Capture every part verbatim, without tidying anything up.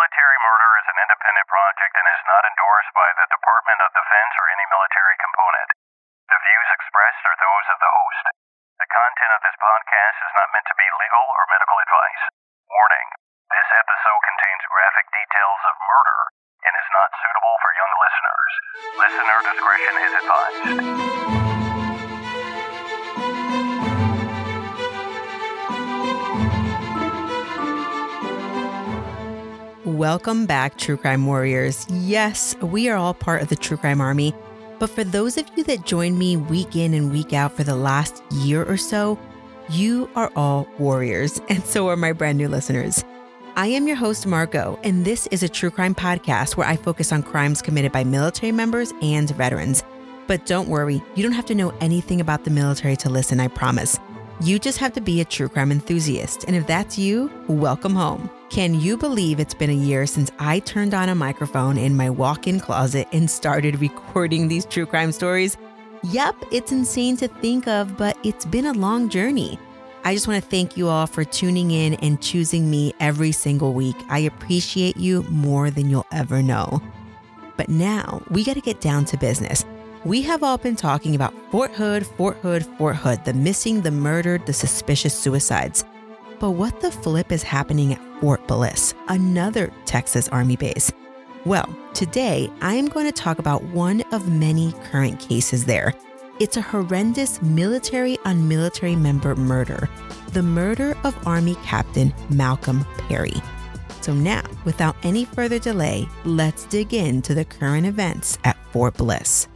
Military murder is an independent project and is not endorsed by the Department of Defense or any military component. The views expressed are those of the host. The content of this podcast is not meant to be legal or medical advice. Warning, this episode contains graphic details of murder and is not suitable for young listeners. Listener discretion is advised. Welcome back, True Crime Warriors. Yes, we are all part of the True Crime Army, but for those of you that join me week in and week out for the last year or so, you are all warriors, and so are my brand new listeners. I am your host, Margot, and this is a true crime podcast where I focus on crimes committed by military members and veterans. But don't worry, you don't have to know anything about the military to listen, I promise. You just have to be a true crime enthusiast, and if that's you, welcome home. Can you believe it's been a year since I turned on a microphone in my walk-in closet and started recording these true crime stories? Yep, it's insane to think of, but it's been a long journey. I just want to thank you all for tuning in and choosing me every single week. I appreciate you more than you'll ever know. But now we got to get down to business. We have all been talking about Fort Hood, Fort Hood, Fort Hood, the missing, the murdered, the suspicious suicides. But what the flip is happening at Fort Bliss, another Texas Army base? Well, today I am going to talk about one of many current cases there. It's a horrendous military on military member murder, the murder of Army Captain Malcolm Perry. So now, without any further delay, let's dig into the current events at Fort Bliss.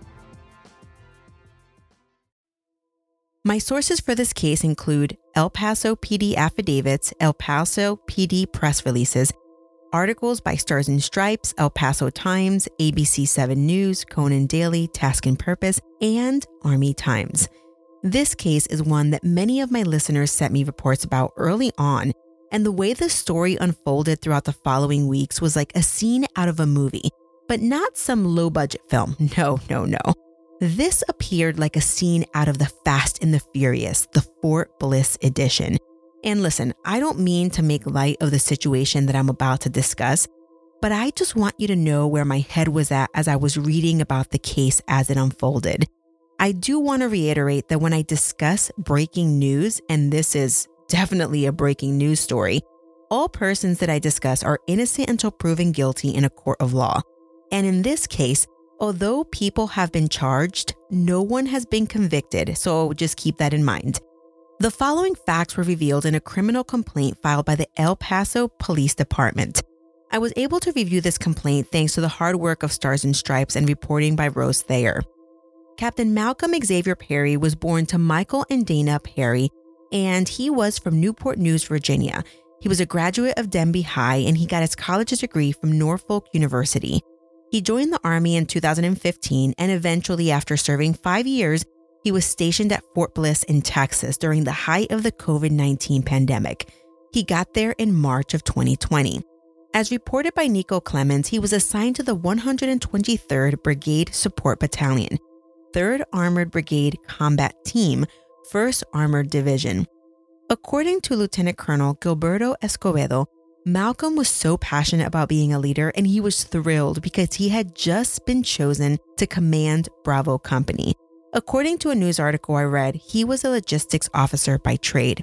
My sources for this case include El Paso P D affidavits, El Paso P D press releases, articles by Stars and Stripes, El Paso Times, A B C seven News, Conan Daily, Task and Purpose, and Army Times. This case is one that many of my listeners sent me reports about early on, and the way the story unfolded throughout the following weeks was like a scene out of a movie, but not some low-budget film. No, no, no. This appeared like a scene out of the Fast and the Furious, the Fort Bliss edition. And listen, I don't mean to make light of the situation that I'm about to discuss, but I just want you to know where my head was at as I was reading about the case as it unfolded. I do want to reiterate that when I discuss breaking news, and this is definitely a breaking news story, all persons that I discuss are innocent until proven guilty in a court of law. And in this case, although people have been charged, no one has been convicted, so just keep that in mind. The following facts were revealed in a criminal complaint filed by the El Paso Police Department. I was able to review this complaint thanks to the hard work of Stars and Stripes and reporting by Rose Thayer. Captain Malcolm Xavier Perry was born to Michael and Dana Perry, and he was from Newport News, Virginia. He was a graduate of Denby High, and he got his college's degree from Norfolk University. He joined the Army in two thousand fifteen, and eventually, after serving five years, he was stationed at Fort Bliss in Texas during the height of the covid nineteen pandemic. He got there in March of twenty twenty. As reported by Nico Clemens, he was assigned to the one hundred twenty-third Brigade Support Battalion, third Armored Brigade Combat Team, first Armored Division. According to Lieutenant Colonel Gilberto Escobedo, Malcolm was so passionate about being a leader, and he was thrilled because he had just been chosen to command Bravo Company. According to a news article I read, he was a logistics officer by trade.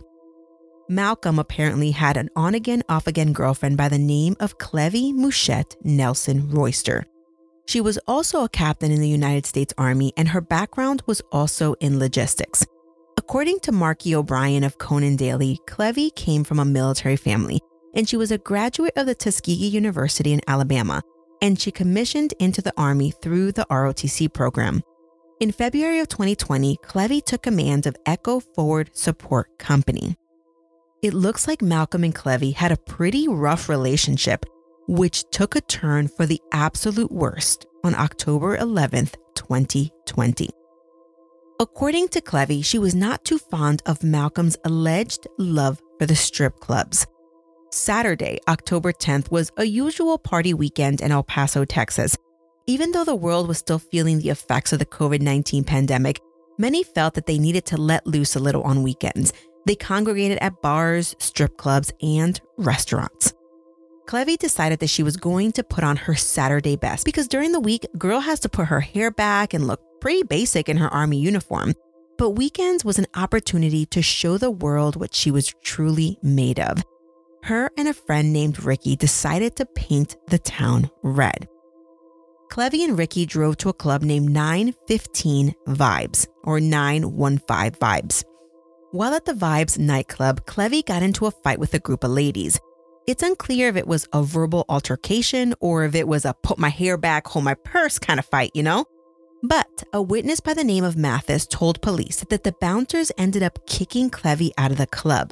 Malcolm apparently had an on-again, off-again girlfriend by the name of Clevie Mouchette Nelson Royster. She was also a captain in the United States Army, and her background was also in logistics. According to Marky O'Brien of Conan Daily, Clevie came from a military family, and she was a graduate of the Tuskegee University in Alabama, and she commissioned into the Army through the R O T C program. In February of twenty twenty, Clevie took command of Echo Forward Support Company. It looks like Malcolm and Clevie had a pretty rough relationship, which took a turn for the absolute worst on October eleventh, twenty twenty. According to Clevie, she was not too fond of Malcolm's alleged love for the strip clubs. Saturday, October tenth, was a usual party weekend in El Paso, Texas. Even though the world was still feeling the effects of the covid nineteen pandemic, many felt that they needed to let loose a little on weekends. They congregated at bars, strip clubs, and restaurants. Clevie decided that she was going to put on her Saturday best because during the week, girl has to put her hair back and look pretty basic in her army uniform. But weekends was an opportunity to show the world what she was truly made of. Her and a friend named Ricky decided to paint the town red. Clevie and Ricky drove to a club named nine fifteen Vibes or nine one five Vibes. While at the Vibes nightclub, Clevie got into a fight with a group of ladies. It's unclear if it was a verbal altercation or if it was a put my hair back, hold my purse kind of fight, you know? But a witness by the name of Mathis told police that the bouncers ended up kicking Clevie out of the club.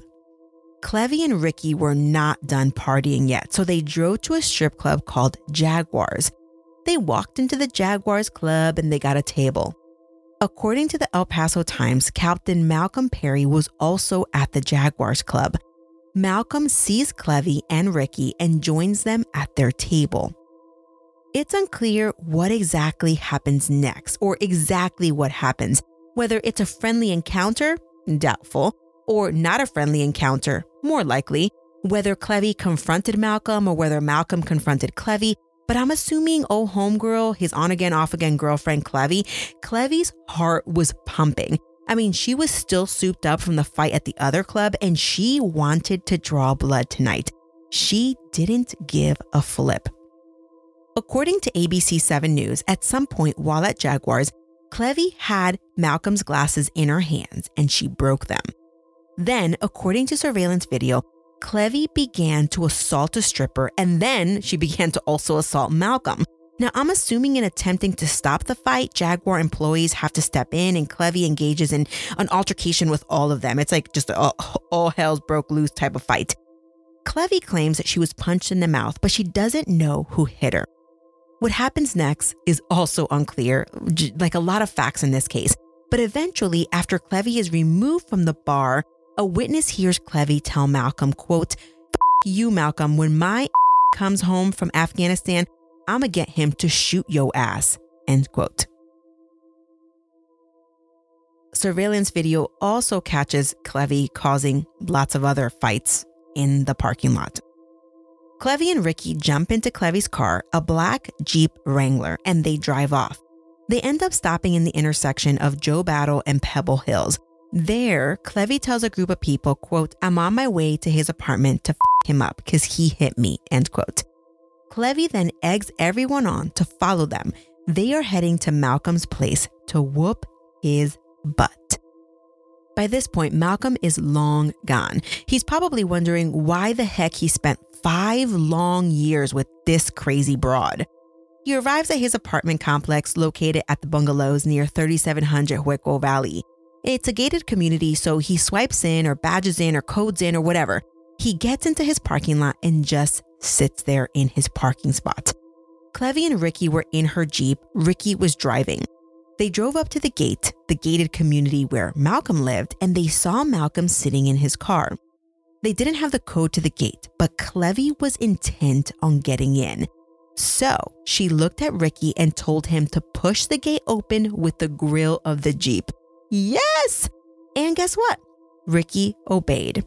Clevie and Ricky were not done partying yet, so they drove to a strip club called Jaguars. They walked into the Jaguars club and they got a table. According to the El Paso Times, Captain Malcolm Perry was also at the Jaguars club. Malcolm sees Clevie and Ricky and joins them at their table. It's unclear what exactly happens next or exactly what happens, whether it's a friendly encounter, doubtful, or not a friendly encounter, more likely, whether Clevie confronted Malcolm or whether Malcolm confronted Clevie, but I'm assuming old homegirl, his on-again, off-again girlfriend Clevie, Clevie's heart was pumping. I mean, she was still souped up from the fight at the other club and she wanted to draw blood tonight. She didn't give a flip. According to A B C seven News, at some point while at Jaguars, Clevie had Malcolm's glasses in her hands and she broke them. Then, according to surveillance video, Clevie began to assault a stripper and then she began to also assault Malcolm. Now, I'm assuming in attempting to stop the fight, Jaguar employees have to step in and Clevie engages in an altercation with all of them. It's like just a all hell's broke loose type of fight. Clevie claims that she was punched in the mouth, but she doesn't know who hit her. What happens next is also unclear, like a lot of facts in this case. But eventually, after Clevie is removed from the bar, a witness hears Clevie tell Malcolm, quote, "F you, Malcolm, when my comes home from Afghanistan, I'ma get him to shoot yo ass," end quote. Surveillance video also catches Clevie causing lots of other fights in the parking lot. Clevie and Ricky jump into Clevie's car, a black Jeep Wrangler, and they drive off. They end up stopping in the intersection of Joe Battle and Pebble Hills. There, Clevie tells a group of people, quote, "I'm on my way to his apartment to f*** him up because he hit me," end quote. Clevie then eggs everyone on to follow them. They are heading to Malcolm's place to whoop his butt. By this point, Malcolm is long gone. He's probably wondering why the heck he spent five long years with this crazy broad. He arrives at his apartment complex located at the bungalows near thirty-seven hundred Hueco Valley. It's a gated community, so he swipes in or badges in or codes in or whatever. He gets into his parking lot and just sits there in his parking spot. Clevie and Ricky were in her Jeep. Ricky was driving. They drove up to the gate, the gated community where Malcolm lived, and they saw Malcolm sitting in his car. They didn't have the code to the gate, but Clevie was intent on getting in. So she looked at Ricky and told him to push the gate open with the grill of the Jeep. Yes! And guess what? Ricky obeyed.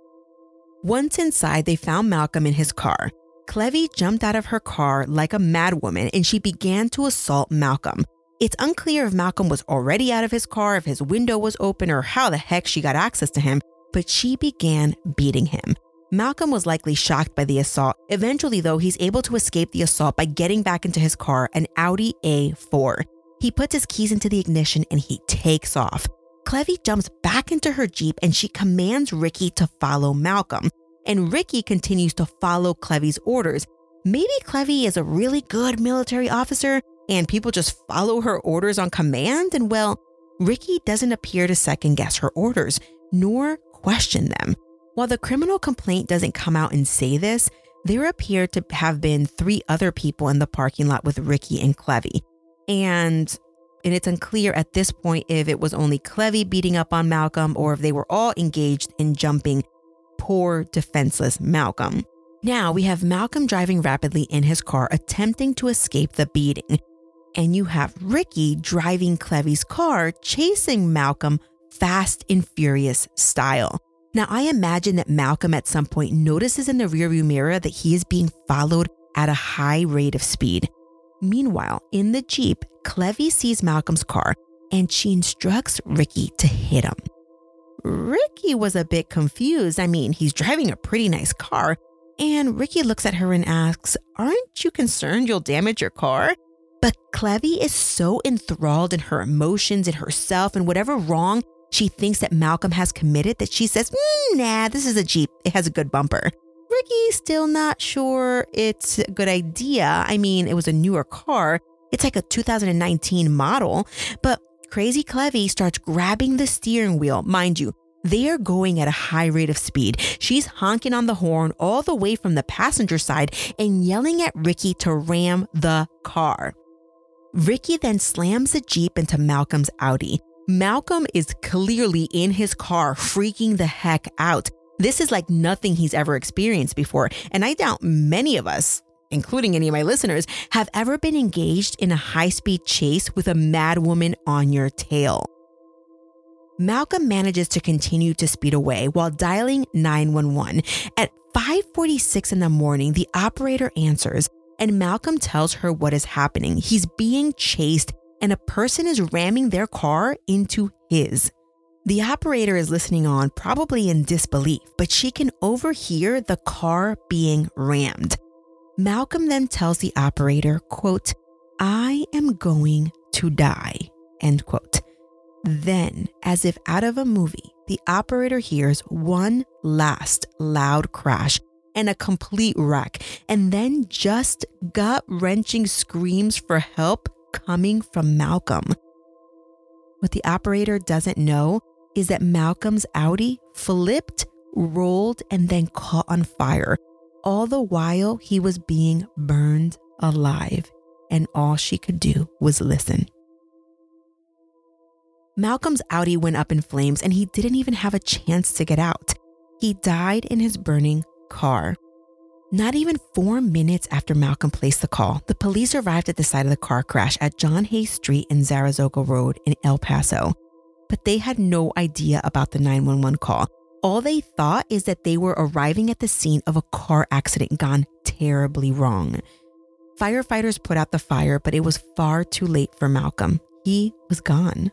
Once inside, they found Malcolm in his car. Clevie jumped out of her car like a madwoman and she began to assault Malcolm. It's unclear if Malcolm was already out of his car, if his window was open, or how the heck she got access to him, but she began beating him. Malcolm was likely shocked by the assault. Eventually, though, he's able to escape the assault by getting back into his car, an Audi A four. He puts his keys into the ignition and he takes off. Clevie jumps back into her Jeep and she commands Ricky to follow Malcolm. And Ricky continues to follow Clevie's orders. Maybe Clevie is a really good military officer and people just follow her orders on command? And well, Ricky doesn't appear to second guess her orders, nor question them. While the criminal complaint doesn't come out and say this, there appear to have been three other people in the parking lot with Ricky and Clevie. And, and it's unclear at this point if it was only Clevie beating up on Malcolm or if they were all engaged in jumping poor, defenseless Malcolm. Now we have Malcolm driving rapidly in his car, attempting to escape the beating. And you have Ricky driving Clevie's car, chasing Malcolm fast and furious style. Now, I imagine that Malcolm at some point notices in the rearview mirror that he is being followed at a high rate of speed. Meanwhile, in the Jeep, Clevie sees Malcolm's car and she instructs Ricky to hit him. Ricky was a bit confused. I mean, he's driving a pretty nice car. And Ricky looks at her and asks, "Aren't you concerned you'll damage your car?" But Clevie is so enthralled in her emotions and herself and whatever wrong she thinks that Malcolm has committed that she says, mm, nah, this is a Jeep. It has a good bumper. Ricky's still not sure it's a good idea. I mean, it was a newer car. It's like a two thousand nineteen model. But Crazy Clevie starts grabbing the steering wheel. Mind you, they are going at a high rate of speed. She's honking on the horn all the way from the passenger side and yelling at Ricky to ram the car. Ricky then slams the Jeep into Malcolm's Audi. Malcolm is clearly in his car, freaking the heck out. This is like nothing he's ever experienced before, and I doubt many of us, including any of my listeners, have ever been engaged in a high-speed chase with a mad woman on your tail. Malcolm manages to continue to speed away while dialing nine one one. At five forty-six in the morning, the operator answers, and Malcolm tells her what is happening. He's being chased, and a person is ramming their car into his. The operator is listening on, probably in disbelief, but she can overhear the car being rammed. Malcolm then tells the operator, quote, "I am going to die," end quote. Then, as if out of a movie, the operator hears one last loud crash and a complete wreck, and then just gut-wrenching screams for help coming from Malcolm. What the operator doesn't know is that Malcolm's Audi flipped, rolled, and then caught on fire. All the while he was being burned alive, and all she could do was listen. Malcolm's Audi went up in flames and he didn't even have a chance to get out. He died in his burning car. Not even four minutes after Malcolm placed the call, the police arrived at the site of the car crash at John Hay Street and Zaragoza Road in El Paso. But they had no idea about the nine one one call. All they thought is that they were arriving at the scene of a car accident gone terribly wrong. Firefighters put out the fire, but it was far too late for Malcolm. He was gone.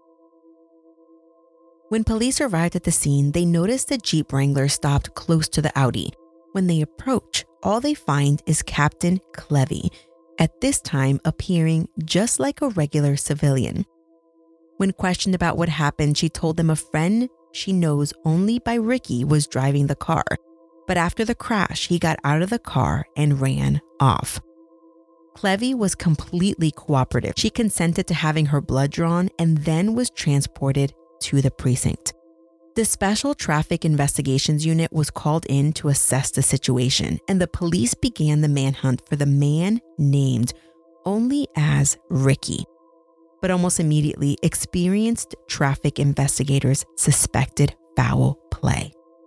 When police arrived at the scene, they noticed the Jeep Wrangler stopped close to the Audi. When they approach, all they find is Captain Clevie, at this time appearing just like a regular civilian. When questioned about what happened, she told them a friend she knows only by Ricky was driving the car. But after the crash, he got out of the car and ran off. Clevie was completely cooperative. She consented to having her blood drawn and then was transported to the precinct. The Special Traffic Investigations Unit was called in to assess the situation, and the police began the manhunt for the man named only as Ricky. But almost immediately, experienced traffic investigators suspected foul play.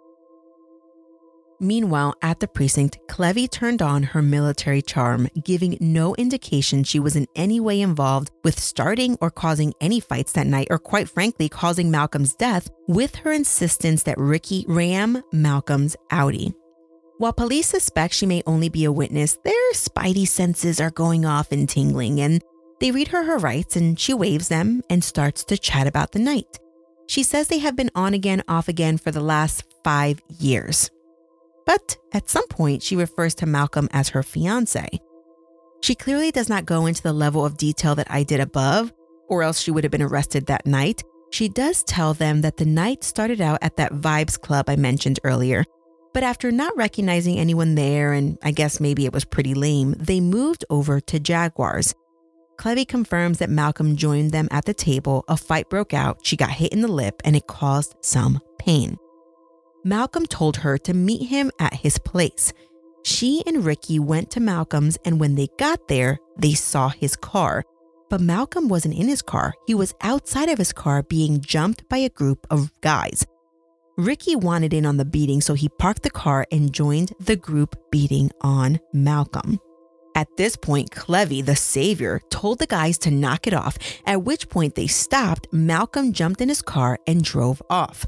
Meanwhile, at the precinct, Clevie turned on her military charm, giving no indication she was in any way involved with starting or causing any fights that night, or quite frankly, causing Malcolm's death, with her insistence that Ricky ram Malcolm's Audi. While police suspect she may only be a witness, their spidey senses are going off and tingling, and they read her her rights, and she waives them and starts to chat about the night. She says they have been on again, off again for the last five years. But at some point, she refers to Malcolm as her fiancé. She clearly does not go into the level of detail that I did above, or else she would have been arrested that night. She does tell them that the night started out at that Vibes Club I mentioned earlier. But after not recognizing anyone there, and I guess maybe it was pretty lame, they moved over to Jaguars. Clevie confirms that Malcolm joined them at the table. A fight broke out, she got hit in the lip, and it caused some pain. Malcolm told her to meet him at his place. She and Ricky went to Malcolm's, and when they got there, they saw his car. But Malcolm wasn't in his car. He was outside of his car being jumped by a group of guys. Ricky wanted in on the beating, so he parked the car and joined the group beating on Malcolm. At this point, Clevie, the savior, told the guys to knock it off, at which point they stopped. Malcolm jumped in his car and drove off.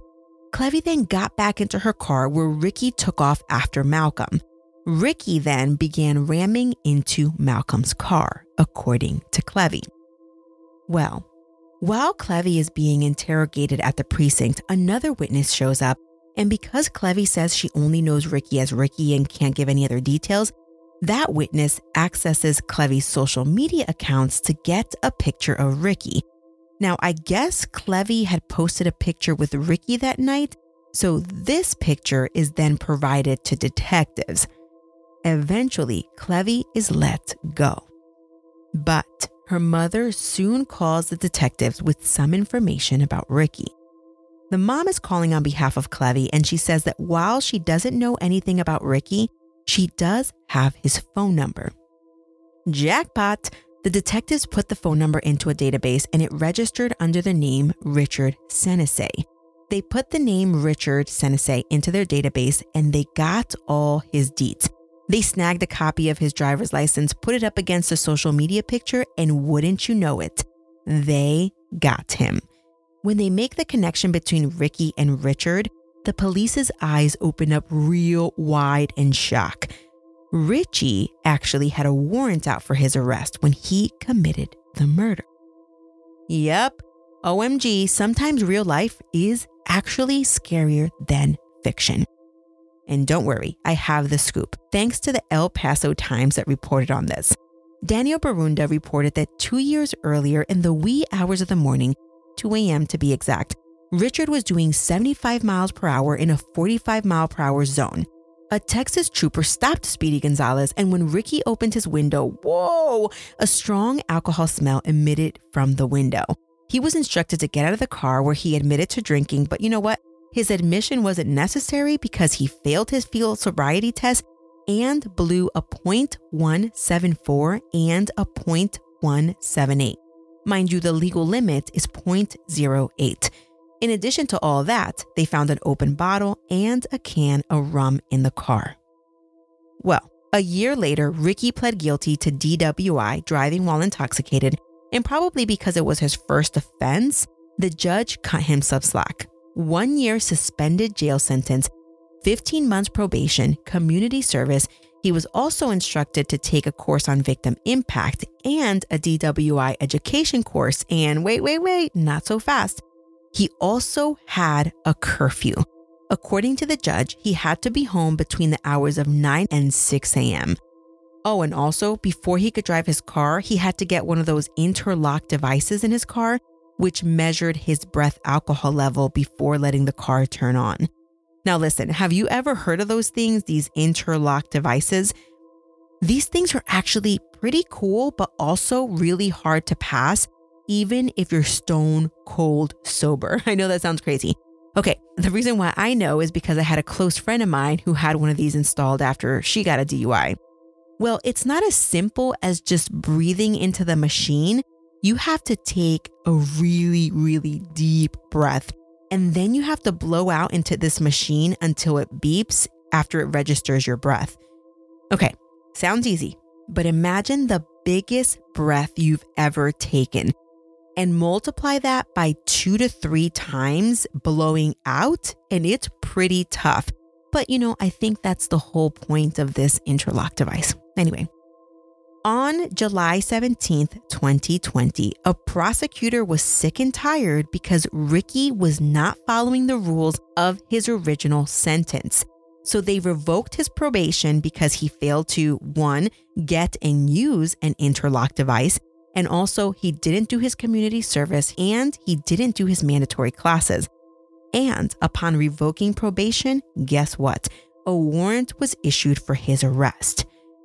Clevie then got back into her car where Ricky took off after Malcolm. Ricky then began ramming into Malcolm's car, according to Clevie. Well, while Clevie is being interrogated at the precinct, another witness shows up, and because Clevie says she only knows Ricky as Ricky and can't give any other details, that witness accesses Clevie's social media accounts to get a picture of Ricky. Now, I guess Clevie had posted a picture with Ricky that night, so this picture is then provided to detectives. Eventually, Clevie is let go. But her mother soon calls the detectives with some information about Ricky. The mom is calling on behalf of Clevie, and she says that while she doesn't know anything about Ricky, she does have his phone number. Jackpot! The detectives put the phone number into a database and it registered under the name Richard Senesey. They put the name Richard Senesey into their database and they got all his deets. They snagged a copy of his driver's license, put it up against a social media picture, and wouldn't you know it, they got him. When they make the connection between Ricky and Richard, the police's eyes open up real wide in shock. Richie actually had a warrant out for his arrest when he committed the murder. Yep, O M G, sometimes real life is actually scarier than fiction. And don't worry, I have the scoop, thanks to the El Paso Times that reported on this. Daniel Barunda reported that two years earlier in the wee hours of the morning, two a.m. to be exact, Richard was doing seventy-five miles per hour in a forty-five mile per hour zone. A Texas trooper stopped Speedy Gonzalez, and when Ricky opened his window, whoa, a strong alcohol smell emitted from the window. He was instructed to get out of the car where he admitted to drinking, but you know what? His admission wasn't necessary because he failed his field sobriety test and blew a point one seven four and a point one seven eight. Mind you, the legal limit is point zero eight. In addition to all that, they found an open bottle and a can of rum in the car. Well, a year later, Ricky pled guilty to D W I, driving while intoxicated, and probably because it was his first offense, the judge cut him some slack. One year suspended jail sentence, fifteen months probation, community service. He was also instructed to take a course on victim impact and a D W I education course. And wait, wait, wait, not so fast. He also had a curfew. According to the judge, he had to be home between the hours of nine and six a.m. Oh, and also, before he could drive his car, he had to get one of those interlock devices in his car, which measured his breath alcohol level before letting the car turn on. Now listen, have you ever heard of those things, these interlock devices? These things are actually pretty cool, but also really hard to pass, even if you're stone cold sober. I know that sounds crazy. Okay, the reason why I know is because I had a close friend of mine who had one of these installed after she got a D U I. Well, it's not as simple as just breathing into the machine. You have to take a really, really deep breath, and then you have to blow out into this machine until it beeps after it registers your breath. Okay, sounds easy, but imagine the biggest breath you've ever taken and multiply that by two to three times blowing out, and it's pretty tough. But you know, I think that's the whole point of this interlock device. Anyway, on July seventeenth, twenty twenty, a prosecutor was sick and tired because Ricky was not following the rules of his original sentence. So they revoked his probation because he failed to, one, get and use an interlock device, and also he didn't do his community service and he didn't do his mandatory classes. And upon revoking probation, guess what? A warrant was issued for his arrest.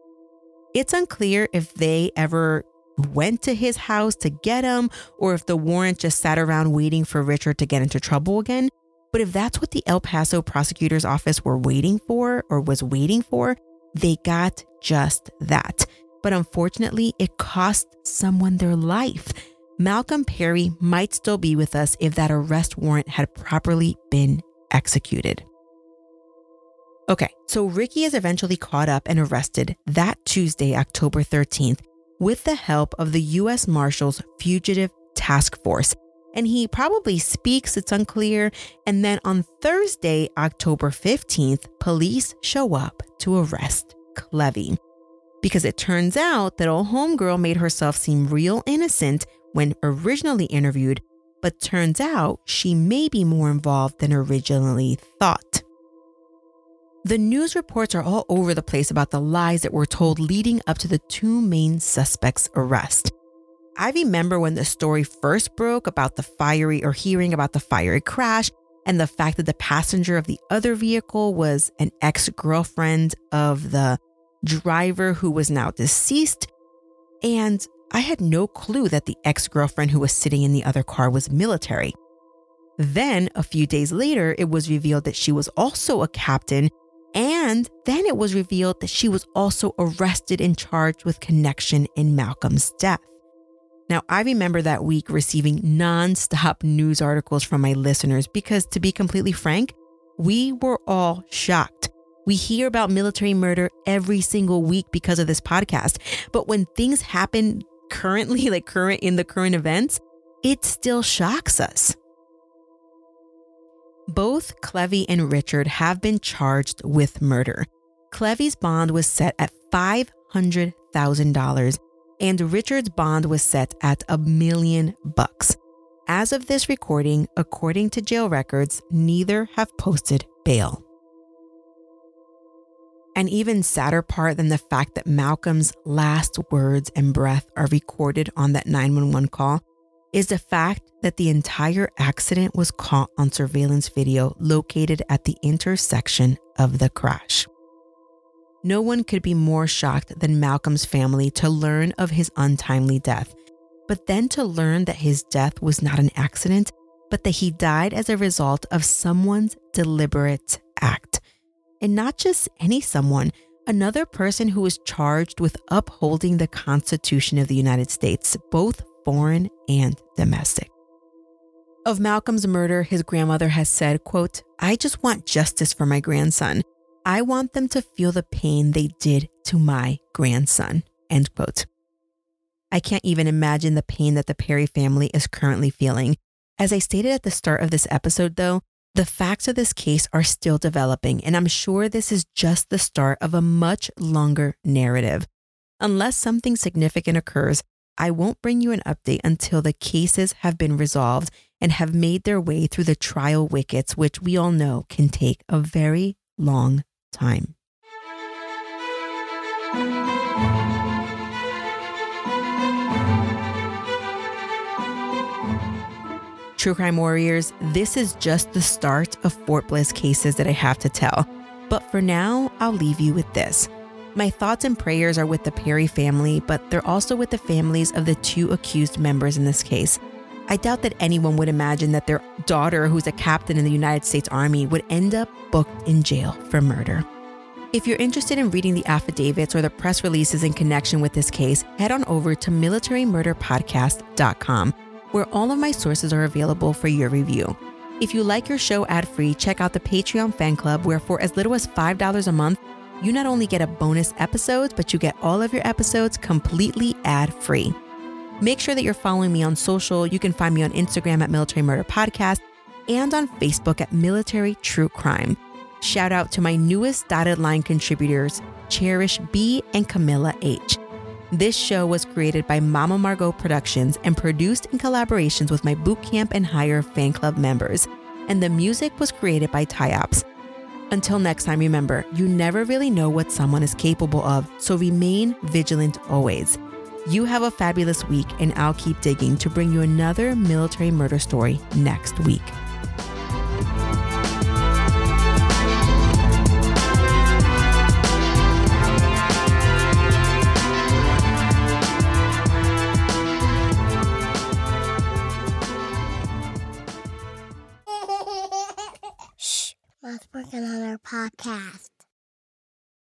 It's unclear if they ever went to his house to get him or if the warrant just sat around waiting for Richard to get into trouble again. But if that's what the El Paso prosecutor's office were waiting for or was waiting for, they got just that. But unfortunately, it cost someone their life. Malcolm Perry might still be with us if that arrest warrant had properly been executed. Okay, so Ricky is eventually caught up and arrested that Tuesday, October thirteenth, with the help of the U S Marshals Fugitive Task Force. and he probably speaks, it's unclear. And then on Thursday, October fifteenth, police show up to arrest Clevie. Because it turns out that old homegirl made herself seem real innocent when originally interviewed, but turns out she may be more involved than originally thought. The news reports are all over the place about the lies that were told leading up to the two main suspects' arrest. I remember when the story first broke about the fiery or hearing about the fiery crash and the fact that the passenger of the other vehicle was an ex-girlfriend of the driver who was now deceased. And I had no clue that the ex-girlfriend who was sitting in the other car was military. Then a few days later, it was revealed that she was also a captain. And then it was revealed that she was also arrested and charged with connection in Malcolm's death. Now, I remember that week receiving nonstop news articles from my listeners because, to be completely frank, we were all shocked. We hear about military murder every single week because of this podcast. But when things happen currently, like current in the current events, it still shocks us. Both Clevie and Richard have been charged with murder. Clevie's bond was set at five hundred thousand dollars and Richard's bond was set at a million bucks. As of this recording, according to jail records, neither have posted bail. An even sadder part than the fact that Malcolm's last words and breath are recorded on that nine one one call is the fact that the entire accident was caught on surveillance video located at the intersection of the crash. No one could be more shocked than Malcolm's family to learn of his untimely death, but then to learn that his death was not an accident, but that he died as a result of someone's deliberate act. And not just any someone, another person who was charged with upholding the Constitution of the United States, both foreign and domestic. Of Malcolm's murder, his grandmother has said, quote, "I just want justice for my grandson. I want them to feel the pain they did to my grandson," end quote. I can't even imagine the pain that the Perry family is currently feeling. As I stated at the start of this episode, though, the facts of this case are still developing, and I'm sure this is just the start of a much longer narrative. Unless something significant occurs, I won't bring you an update until the cases have been resolved and have made their way through the trial wickets, which we all know can take a very long time. True Crime Warriors, this is just the start of Fort Bliss cases that I have to tell. But for now, I'll leave you with this. My thoughts and prayers are with the Perry family, but they're also with the families of the two accused members in this case. I doubt that anyone would imagine that their daughter, who's a captain in the United States Army, would end up booked in jail for murder. If you're interested in reading the affidavits or the press releases in connection with this case, head on over to military murder podcast dot com, where all of my sources are available for your review. If you like your show ad-free, check out the Patreon fan club, where for as little as five dollars a month, you not only get a bonus episode, but you get all of your episodes completely ad-free. Make sure that you're following me on social. You can find me on Instagram at Military Murder Podcast and on Facebook at Military True Crime. Shout out to my newest dotted line contributors, Cherish B and Camilla H. This show was created by Mama Margot Productions and produced in collaborations with my Bootcamp and Higher fan club members. And the music was created by Tyops. Until next time, remember, you never really know what someone is capable of, so remain vigilant always. You have a fabulous week, and I'll keep digging to bring you another military murder story next week. Shh, Mom's working on our podcast.